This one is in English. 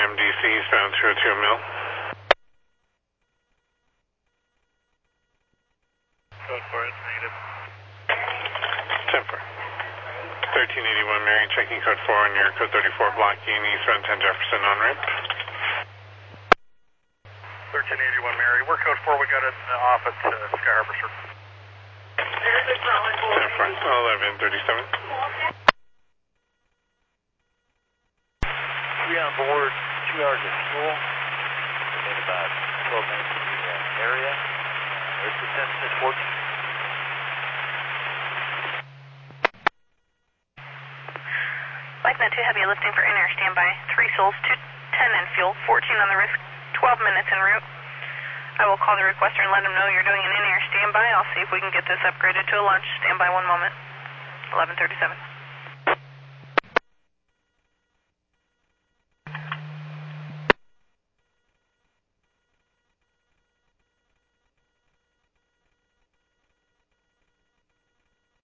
MDC, eastbound 202 Mill. Code 4, it's negative. 10-4. 1381 Mary, checking code 4 on your code 34, blocking eastbound 10 Jefferson on ramp. 1381 Mary, we're code 4, we got it off at Sky Harbor, sir. 10-4, 1137. We on board, 2 hours of fuel. We made about 12 minutes to the area. Air suspension is working. Like that 2 heavy lifting for in-air standby. 3 souls, 210 in fuel, 14 on the risk, 12 minutes en route. I will call the requester and let him know you're doing an in-air standby. I'll see if we can get this upgraded to a launch. Standby 1 moment. 1137.